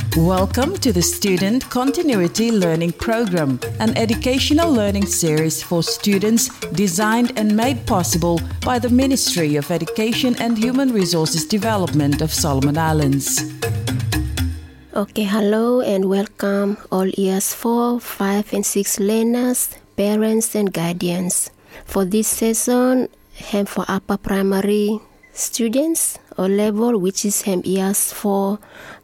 Welcome to the Student Continuity Learning Program, an educational learning series for students designed and made possible by the Ministry of Education and Human Resources Development of Solomon Islands. Okay, hello and welcome all years 4, 5 and 6 learners, parents and guardians. For this session, for upper primary students or level, which is years 4,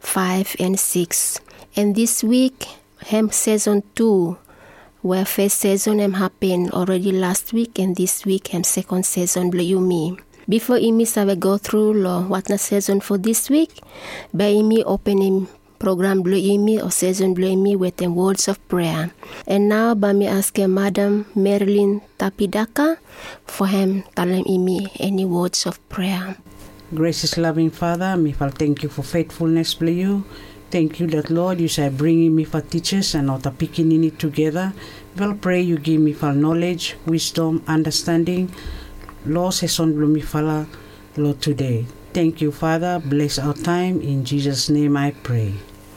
5 and 6. And this week, season 2, where first season happened already last week, and this week second season blue me. Before Imi I will go through what the season for this week, by Imi opening program blue Imi or season blue Imi with the words of prayer. And now by me ask Madam Marilyn Tapidaka for him telling Imi any words of prayer. Gracious loving Father, me for thank you for faithfulness, bless you. Thank you that Lord, you say bringing me for teachers and not picking in it together. Well, pray you give me for knowledge, wisdom, understanding. Lord, says on me for Lord today. Thank you, Father. Bless our time. In Jesus' name I pray.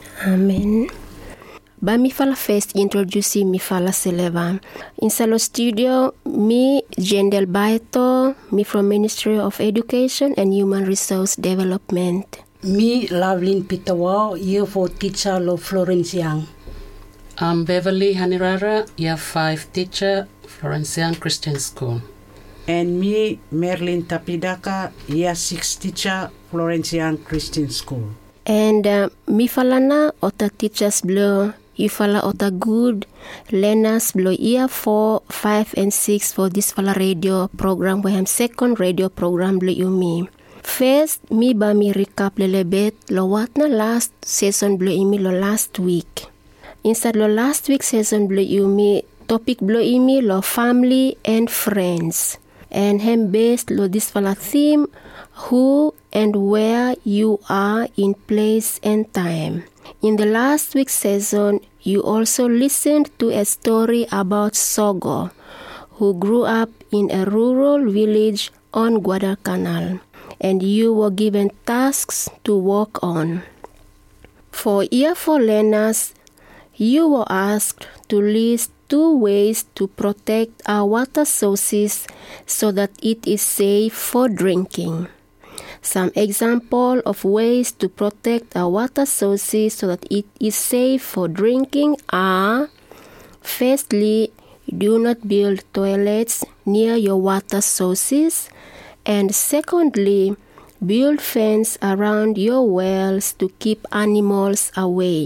Amen. Ba mi fala first introducing mi fala seleva. In Salo Studio, me Jendel Baito, me from Ministry of Education and Human Resource Development. Me Lovelyn Pitawa, year 4 teacher lo Florence Young. I'm Beverly Hanirara, year 5 teacher, Florence Young Christian School. And me Marilyn Tapidaka, year 6 teacher, Florence Young Christian School. And mi falana ota teachers blow. You follow ota good learners below year 4, 5 and 6 for this fala radio program. We have second radio program below you me. First, me ba mi recap little bit lo what na last season below you me lo last week. Instead lo last week season below you me topic below you me lo family and friends. And him based lo this fala theme who and where you are in place and time. In the last week's season, you also listened to a story about Sogo, who grew up in a rural village on Guadalcanal, and you were given tasks to work on. For year 4 learners, you were asked to list 2 ways to protect our water sources so that it is safe for drinking. Some example of ways to protect our water sources so that it is safe for drinking are: firstly, do not build toilets near your water sources, and secondly, build fence around your wells to keep animals away.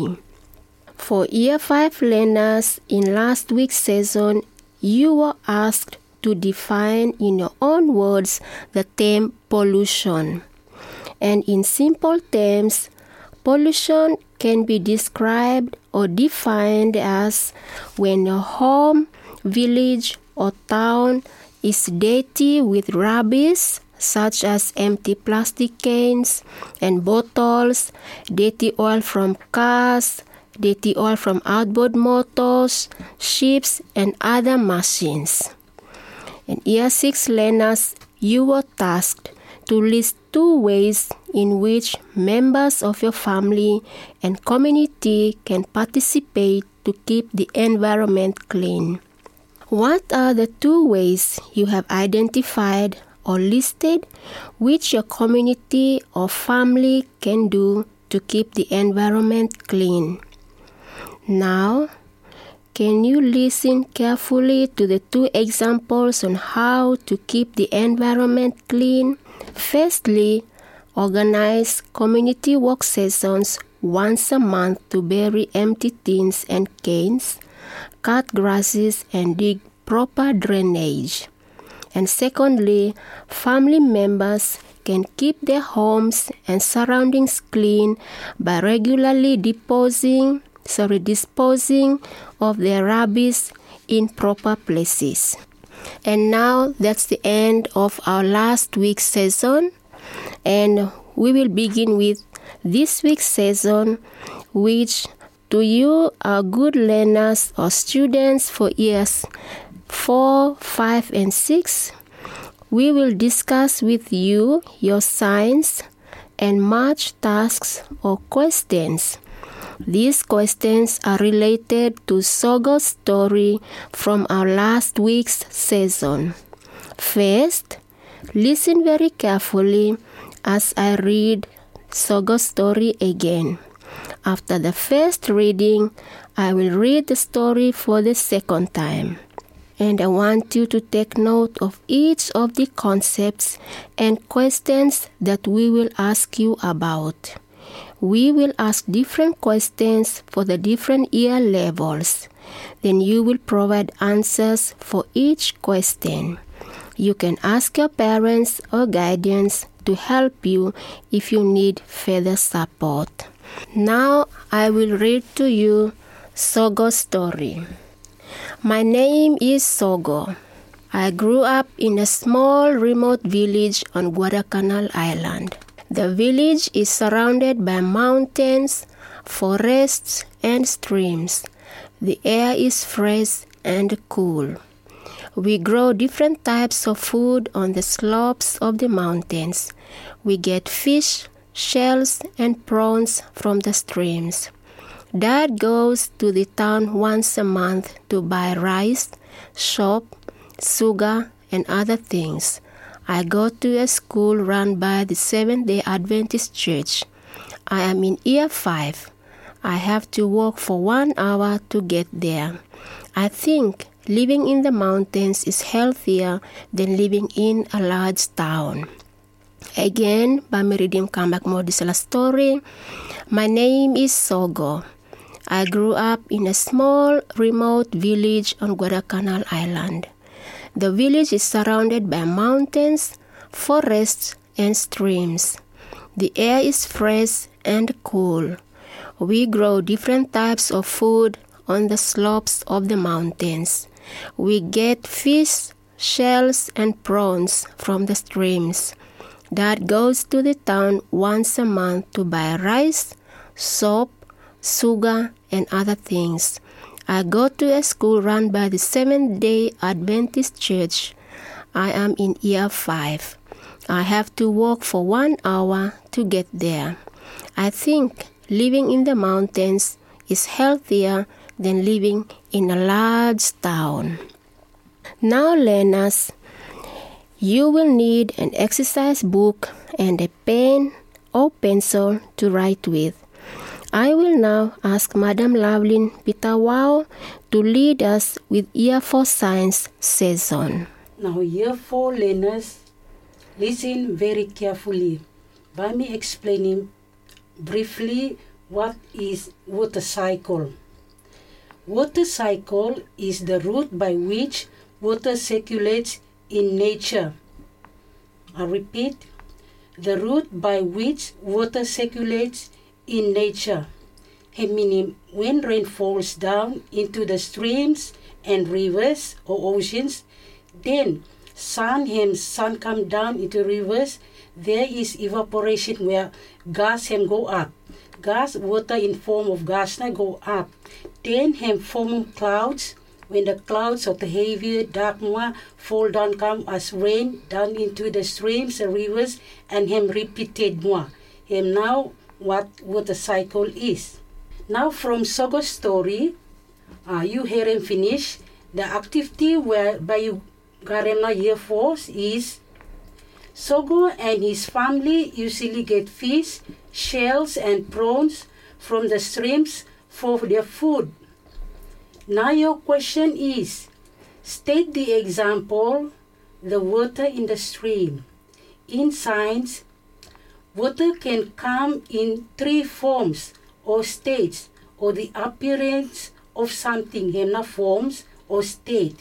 For year 5 learners in last week's session, you were asked to define in your own words the term pollution. And in simple terms, pollution can be described or defined as when a home, village or town is dirty with rubbish such as empty plastic cans and bottles, dirty oil from cars, dirty oil from outboard motors, ships and other machines. In year 6 learners, you were tasked to list 2 ways in which members of your family and community can participate to keep the environment clean. What are the 2 ways you have identified or listed which your community or family can do to keep the environment clean? Now, can you listen carefully to the 2 examples on how to keep the environment clean? Firstly, organize community work sessions once a month to bury empty tins and cans, cut grasses and dig proper drainage. And secondly, family members can keep their homes and surroundings clean by regularly disposing of their rubbish in proper places. And now that's the end of our last week's session, and we will begin with this week's session, which to you are good learners or students for years 4, 5 and 6. We will discuss with you your science and math tasks or questions. These questions are related to Sogo's story from our last week's session. First, listen very carefully as I read Sogo's story again. After the first reading, I will read the story for the second time. And I want you to take note of each of the concepts and questions that we will ask you about. We will ask different questions for the different year levels. Then you will provide answers for each question. You can ask your parents or guardians to help you if you need further support. Now I will read to you Sogo's story. My name is Sogo. I grew up in a small remote village on Guadalcanal Island. The village is surrounded by mountains, forests, and streams. The air is fresh and cool. We grow different types of food on the slopes of the mountains. We get fish, shells, and prawns from the streams. Dad goes to the town once a month to buy rice, soap, sugar, and other things. I go to a school run by the Seventh-day Adventist Church. I am in year 5. I have to walk for 1 hour to get there. I think living in the mountains is healthier than living in a large town. Again, Bamiridim Kambak Modisala story. My name is Sogo. I grew up in a small, remote village on Guadalcanal Island. The village is surrounded by mountains, forests, and streams. The air is fresh and cool. We grow different types of food on the slopes of the mountains. We get fish, shells, and prawns from the streams. Dad goes to the town once a month to buy rice, soap, sugar, and other things. I go to a school run by the Seventh-day Adventist Church. I am in year 5. I have to walk for 1 hour to get there. I think living in the mountains is healthier than living in a large town. Now, learners, you will need an exercise book and a pen or pencil to write with. I will now ask Madam Lovelyn Pitawao to lead us with Year 4 Science session. Now, Year 4 learners, listen very carefully by me explaining briefly what is water cycle. Water cycle is the route by which water circulates in nature. I repeat, the route by which water circulates in nature, meaning when rain falls down into the streams and rivers or oceans, then sun come down into rivers, there is evaporation where gas go up. Gas, water in form of gas go up. Then form clouds. When the clouds of the heavy dark fall down, come as rain down into the streams and rivers, and repeated more. Now what water cycle is. Now from Sogo's story, you hear him finish. The activity whereby you got him year 4 is Sogo and his family usually get fish, shells, and prawns from the streams for their food. Now your question is, state the example, the water in the stream. In science, water can come in 3 forms or states, or the appearance of something, forms or state.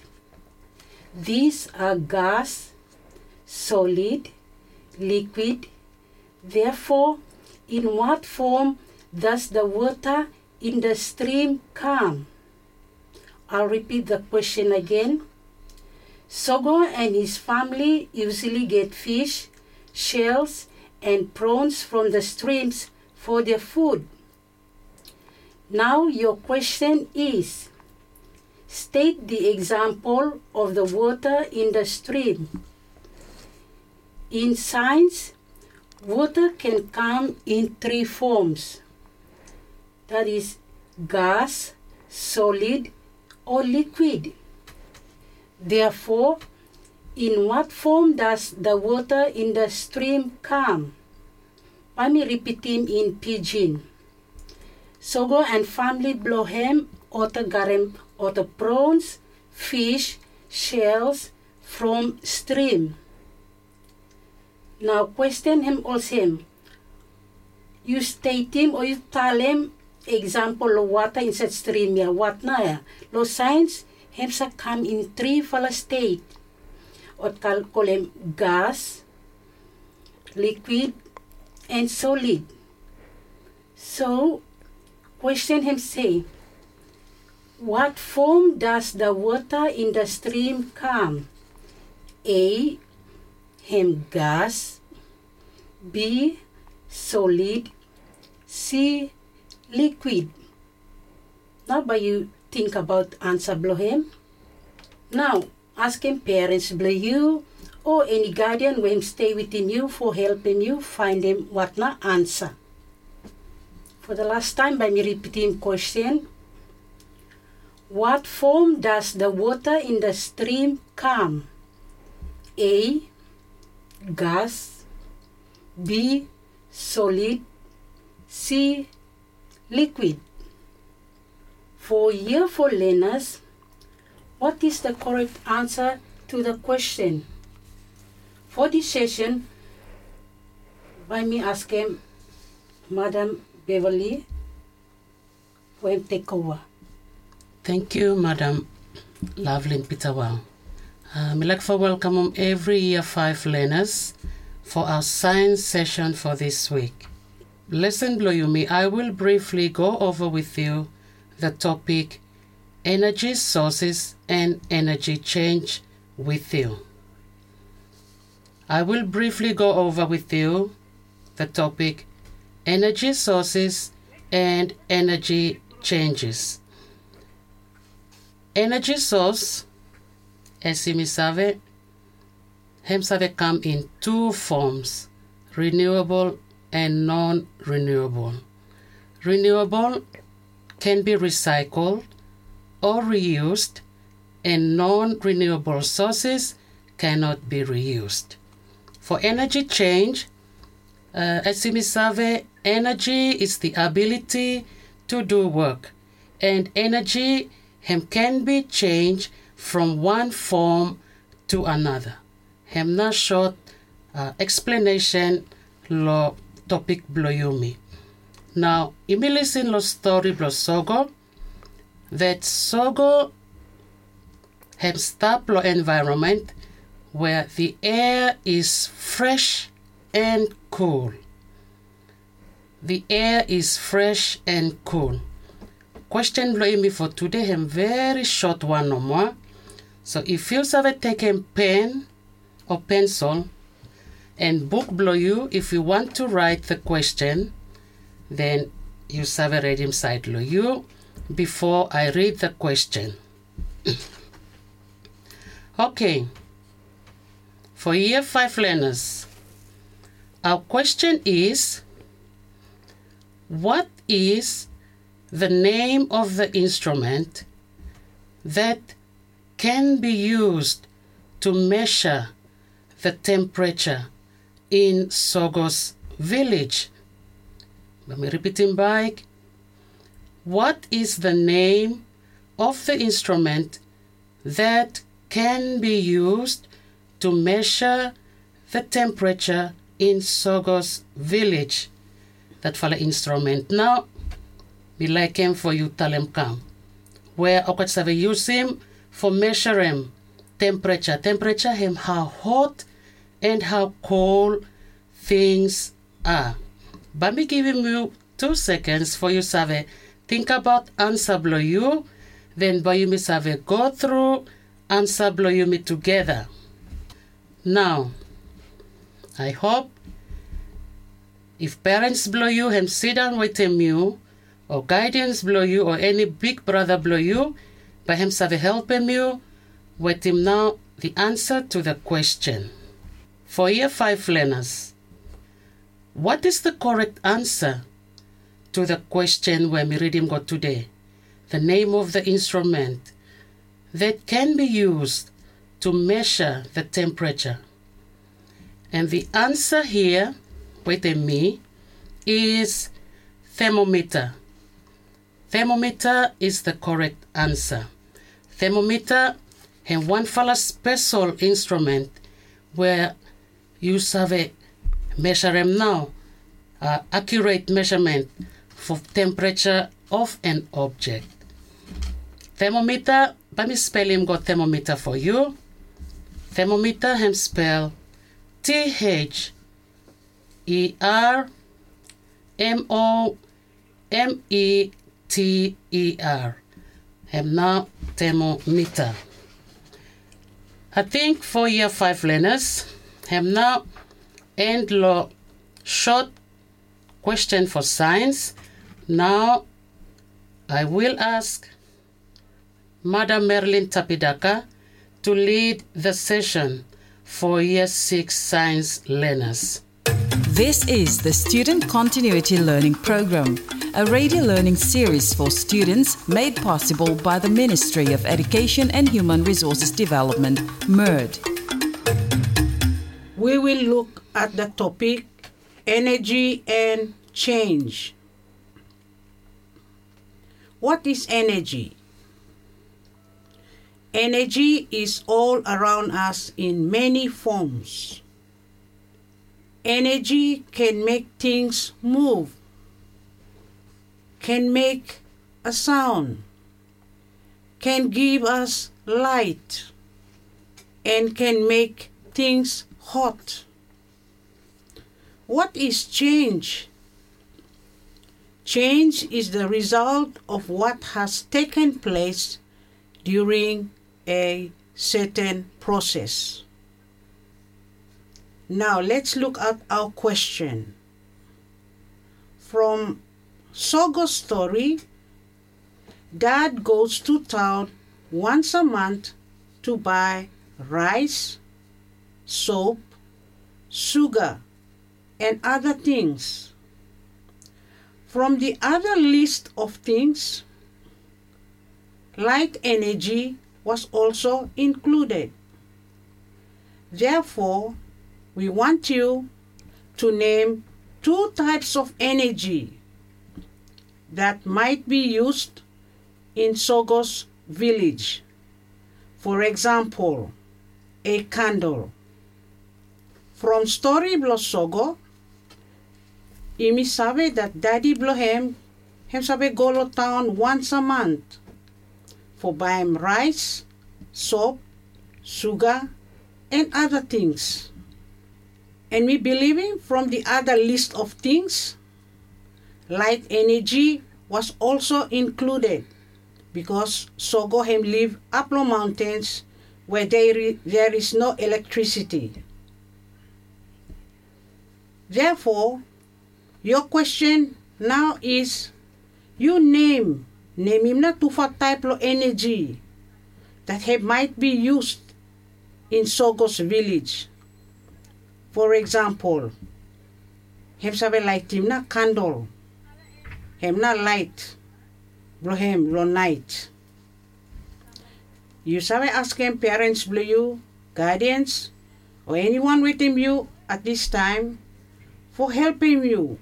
These are gas, solid, liquid. Therefore, in what form does the water in the stream come? I'll repeat the question again. Sogo and his family usually get fish, shells, and prawns from the streams for their food. Now your question is, state the example of the water in the stream. In science, water can come in 3 forms. that is gas, solid, or liquid. Therefore, in what form does the water in the stream come? Let me repeat him in Pidgin. Sogo and family blow hem otter garem otter prawns, fish, shells from stream. Now question him also. You state him or you tell him example of water inside stream ya what na ya. Lo signs him sa come in three fala state. Or call him gas, liquid, and solid. So question him say, what form does the water in the stream come? A, him gas, B, solid, C, liquid. Now by you think about answer below him. Now ask him parents below you or any guardian will him stay within you for helping you find him what na answer. For the last time by me repeating question. What form does the water in the stream come? A, gas, B, solid, C, liquid. For year 4 learners, what is the correct answer to the question? For this session, by me asking Madam Beverly for him take over. Thank you, Madam Lovelyn Pitawao. I'd like to welcome every year 5 learners for our science session for this week. Lesson below you me, I will briefly go over with you the topic energy sources and energy change with you. I will briefly go over with you the topic energy sources and energy changes. Energy source, as you may sabe, come in 2 forms, renewable and non-renewable. Renewable can be recycled or reused, and non-renewable sources cannot be reused. For energy change, as you may sabe, energy is the ability to do work, and energy can be changed from one form to another. Na short explanation lo topic below you me. Now, imi listen lo story below Sogo, that Sogo stop lo environment where the air is fresh and cool. The air is fresh and cool. Question below me for today, very short one no more. So if you have taken pen or pencil and book below you, if you want to write the question, then you have read inside below you before I read the question. Okay. For year 5 learners, our question is, what is the name of the instrument that can be used to measure the temperature in Sogo's village? Let me repeat him back. What is the name of the instrument that can be used to measure the temperature in Sogo's village? That fala instrument. Now, we like him for you tell him come. Where okatsa use him for measuring temperature. Temperature him how hot and how cold things are. But me giving you 2 seconds for you to think about answer below you. Then by you me go through answer below you me together. Now, I hope if parents below you him sit down with him you, or guardians below you, or any big brother below you, by him helping you with him now the answer to the question. For year 5 learners, what is the correct answer to the question where we read him got today. The name of the instrument that can be used to measure the temperature. And the answer here, with me, is thermometer. Thermometer is the correct answer. Thermometer is one fala special instrument where you have measure now, accurate measurement for temperature of an object. Thermometer, let me spell him got thermometer for you. Thermometer him spell THERMOMETER. Him now thermometer. I think for year 5 learners, him now end lo short question for science. Now I will ask Madam Merlin Tapidaka to lead the session for Year 6 Science learners. This is the Student Continuity Learning Program, a radio learning series for students made possible by the Ministry of Education and Human Resources Development, MERD. We will look at the topic energy and change. What is energy? Energy is all around us in many forms. Energy can make things move, can make a sound, can give us light, and can make things hot. What is change? Change is the result of what has taken place during a certain process. Now let's look at our question. From Sogo's story, Dad goes to town once a month to buy rice, soap, sugar, and other things. From the other list of things, light energy was also included. Therefore, we want you to name 2 types of energy that might be used in Sogo's village. For example, a candle. From story blo Sogo, imi sabe that Daddy blo him sabe go to town once a month for buying rice, soap, sugar, and other things. And we believing from the other list of things, light energy was also included because Sogo him live up low mountains where there is no electricity. Therefore, your question now is, you name him na 2 type of energy that might be used in Sogo's village. For example, him sabe light him na candle, him na light, blo him lo night. You sabe ask him parents blo you, guardians, or anyone with him you at this time for helping you,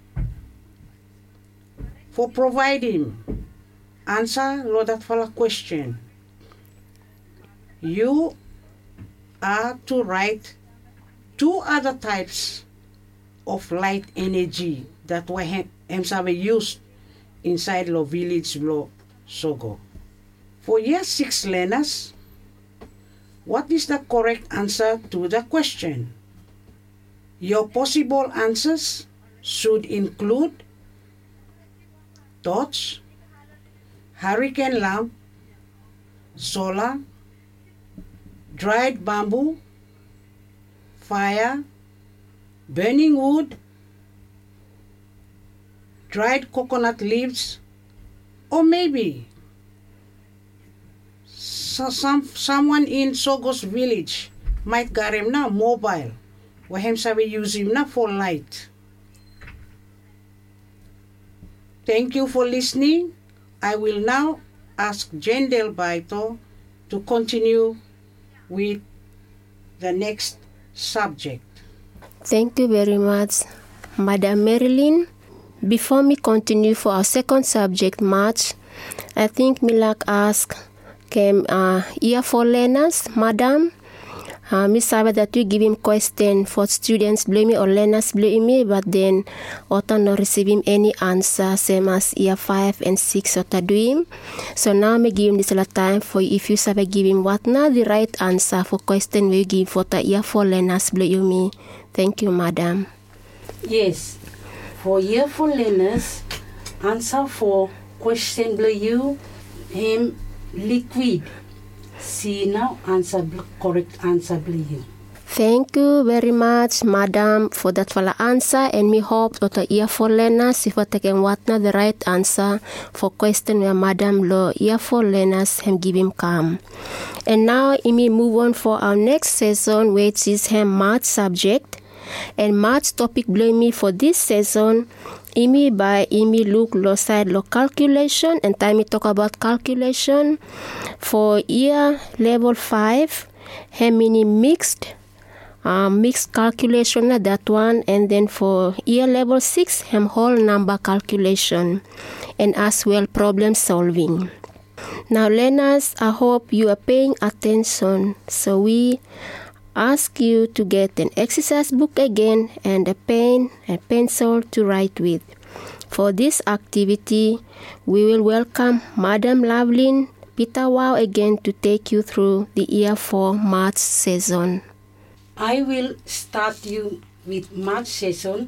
for providing answer lo that fala question. You are to write 2 other types of light energy that were used inside the village of Sogo. For year 6 learners, what is the correct answer to the question? Your possible answers should include torch, hurricane lamp, solar, dried bamboo, fire, burning wood, dried coconut leaves, or maybe someone in Sogo's village might get him now mobile, where him sabi use him now for light. Thank you for listening. I will now ask Jendel Baito to continue with the next subject. Thank you very much, Madam Marilyn. Before me continue for our second subject, March, I think me like ask came here for learners, Madam. Me sabe that you give him question for students blame me or learners blame me, but then Ota not receive him any answer, same as year 5 and 6 Ota do him. So now me give him this little time for if you sabe give him what now the right answer for question we give for the year 4 learners blame me. Thank you, Madam. Yes, for year 4 learners, answer for question blue you him liquid. See now answer correct answer blue you. Thank you very much, Madam, for that fala answer, and me hope that the year 4 learners if I take what now the right answer for question where Madam lo year 4 learners him give him come. And now me move on for our next session, which is him math subject. And math topic blame me for this session. Imi look low side low calculation, and time me talk about calculation for year level 5. Hemini mixed calculation that one, and then for year level 6 hem whole number calculation, and as well problem solving. Now learners, I hope you are paying attention. So we ask you to get an exercise book again and a pen and pencil to write with. For this activity, we will welcome Madam Lovelyn Peter Wow again to take you through the year 4 math session. I will start you with math session.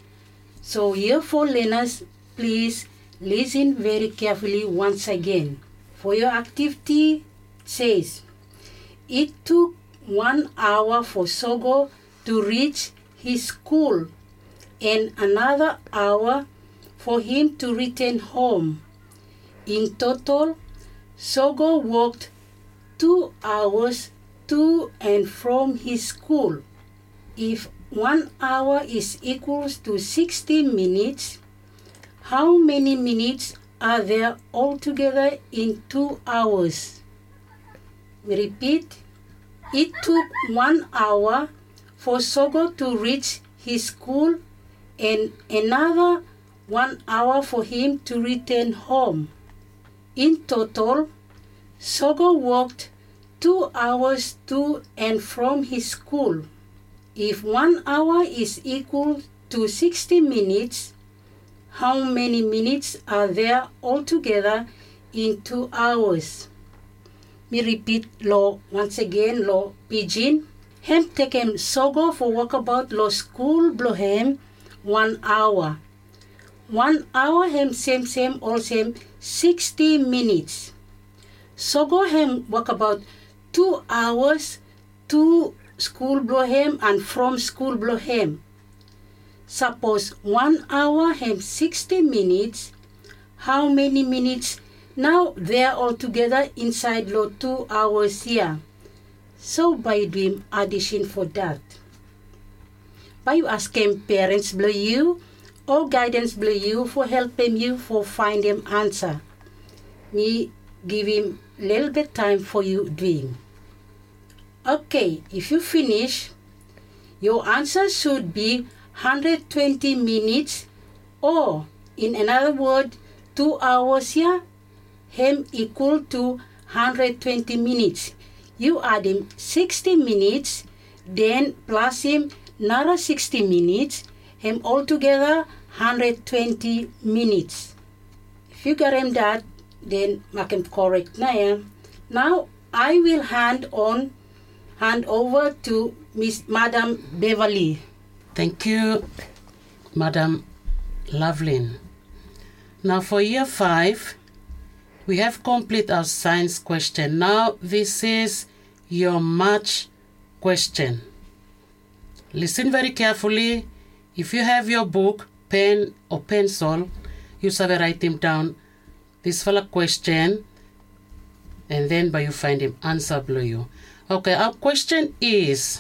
So year 4 learners, please listen very carefully once again. For your activity says, it took 1 hour for Sogo to reach his school and another hour for him to return home. In total, Sogo walked 2 hours to and from his school. If 1 hour is equals to 60 minutes, how many minutes are there altogether in 2 hours? We repeat. It took 1 hour for Sogo to reach his school and another 1 hour for him to return home. In total, Sogo walked 2 hours to and from his school. If 1 hour is equal to 60 minutes, how many minutes are there altogether in 2 hours? Me repeat lo once again lo pidgin. Hem taken Sogo for walkabout lo school blohem 1 hour. 1 hour hem same all same 60 minutes. Sogo hem walkabout 2 hours to school blohem and from school blohem. Suppose 1 hour hem 60 minutes. How many minutes now they are all together inside lo 2 hours here. So by doing addition for that. By you asking parents below you or guidance below you for helping you for find them answer. Me give him little bit time for you doing. Okay, if you finish, your answer should be 120 minutes or in another word 2 hours here. Him equal to 120 minutes. You add him 60 minutes, then plus him another 60 minutes, him altogether 120 minutes. If you got him that, then make him correct now. Now I will hand over to Miss Madam Beverly. Thank you, Madam Lovelyn. Now for year 5, we have complete our science question. Now this is your math question. Listen very carefully. If you have your book, pen or pencil, you shall write him down this fella question, and then by you find him answer below you. Okay, our question is,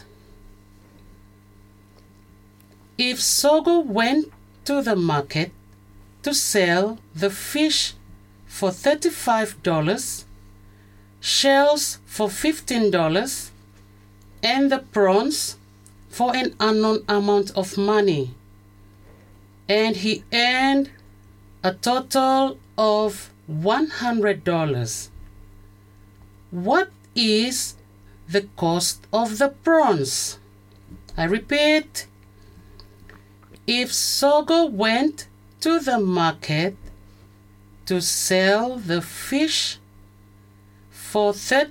if Sogo went to the market to sell the fish for $35, shells for $15, and the prawns for an unknown amount of money. And he earned a total of $100. What is the cost of the prawns? I repeat, if Sogo went to the market to sell the fish for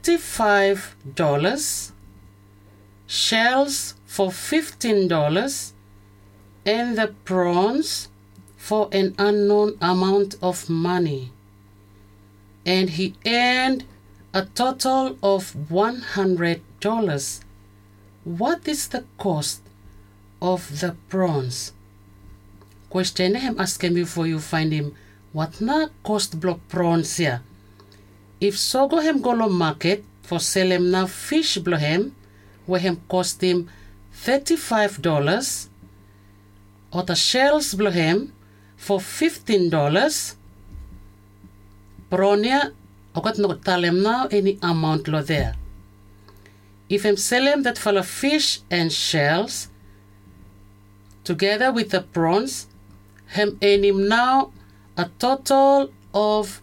$35, shells for $15, and the prawns for an unknown amount of money, and he earned a total of $100. What is the cost of the prawns? Question him ask him before you find him. What na cost block prawns here? If Sogo him go to market for sell him na fish blow him, where him cost him $35, or the shells blow him for $15, Bronia, I got no tell him now any amount lo there. If him sell him that for fish and shells, together with the prawns, him earn him now a total of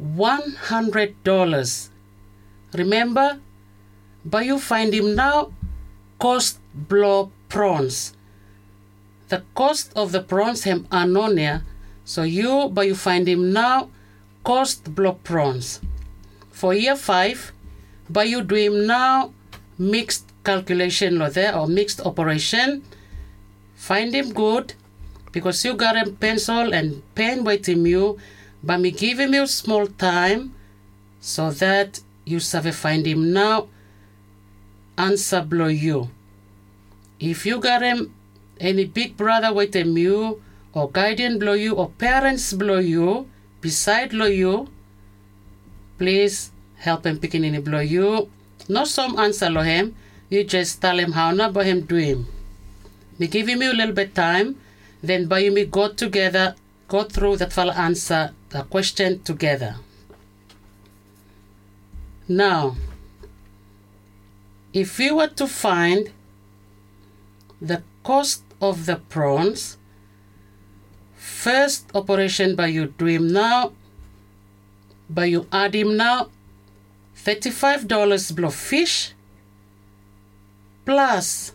$100. Remember, but you find him now cost blow prawns. The cost of the prawns him unknown here, so but you find him now cost block prawns. For year 5, but you do him now mixed calculation lo there, or mixed operation. Find him good, because you got him pencil and pen with him you, but me give him you small time, so that you save find him now answer blow you. If you got him any big brother with him you, or guardian blow you, or parents blow you, beside blow you, please help him picking any blow you. Not some answer lo him, you just tell him how na by him do him. Me give him you a little bit time, then by you me go through that fella answer the question together. Now, if you were to find the cost of the prawns, first operation by you do him now, by you add him now $35 blow fish plus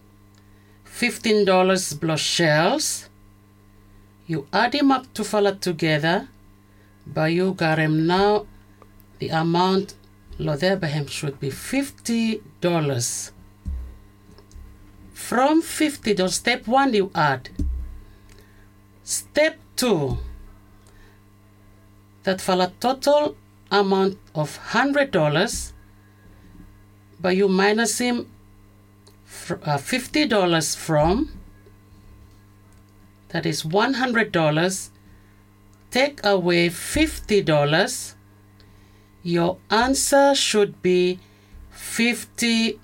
$15 blow shells. You add him up to follow together, but you got him now the amount lo there by him should be $50. From $50, step 1 you add. Step 2, that follow total amount of $100, but you minus him $50 from, that is $100, take away $50, your answer should be $50.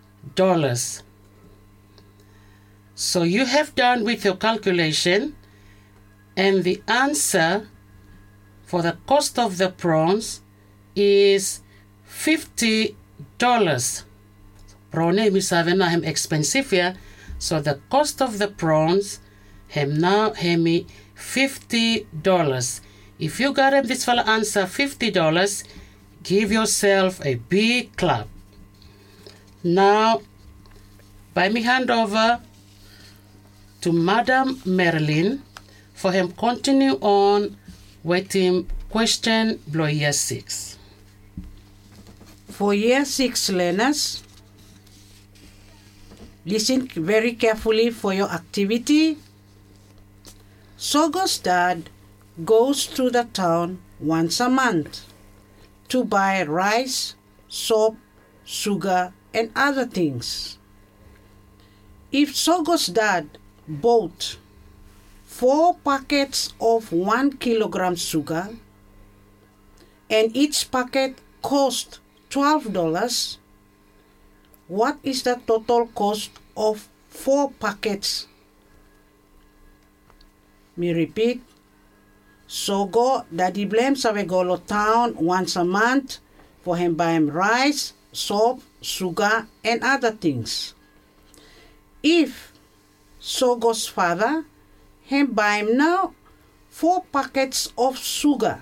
So you have done with your calculation, and the answer for the cost of the prawns is $50. Prawn is having expensive here, so the cost of the prawns now $50. If you got this fella answer $50, give yourself a big clap. Now, by me hand over to Madam Marilyn for him continue on with him question blow year 6. For year 6 learners, listen very carefully for your activity. Sogo's dad goes to the town once a month to buy rice, soap, sugar, and other things. If Sogo's dad bought 4 packets of 1 kilogram sugar, and each packet cost $12, what is the total cost of 4 packets? Me repeat. So go, Daddy Blame sabe go to town once a month for him buy him rice, soap, sugar, and other things. If Sogo's father, him buy him now 4 packets of sugar.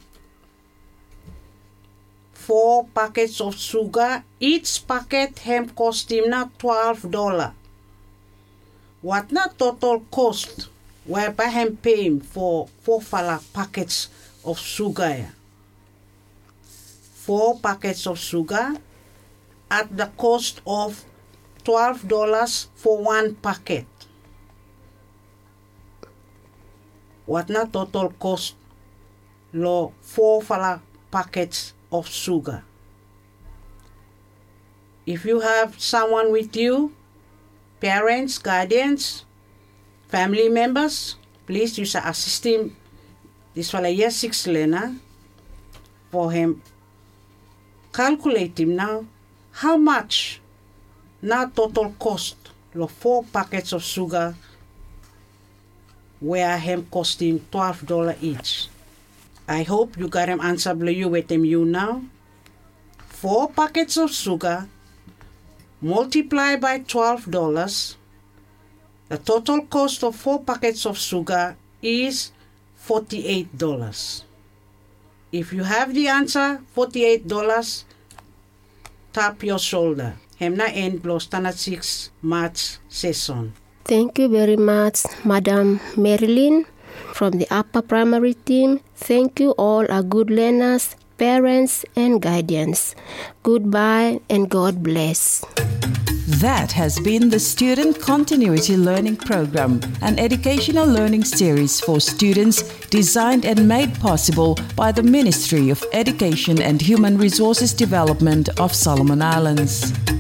4 packets of sugar. Each packet him cost him now $12. What na total cost whereby him pay him for 4 packets of sugar? 4 packets of sugar at the cost of $12 for 1 packet. What na total cost lo 4 packets of sugar? If you have someone with you, parents, guardians, family members, please you should assist him. This fella year 6 learner for him. Calculate him now how much na total cost lo 4 packets of sugar where him cost him $12 each. I hope you got him answer below you with him you now. 4 packets of sugar multiplied by $12. The total cost of 4 packets of sugar is $48. If you have the answer, $48, tap your shoulder. Hem na end blow standard 6 March session. Thank you very much, Madam Marilyn from the upper primary team. Thank you all our good learners, parents and guardians. Goodbye and God bless. That has been the Student Continuity Learning Program, an educational learning series for students designed and made possible by the Ministry of Education and Human Resources Development of Solomon Islands.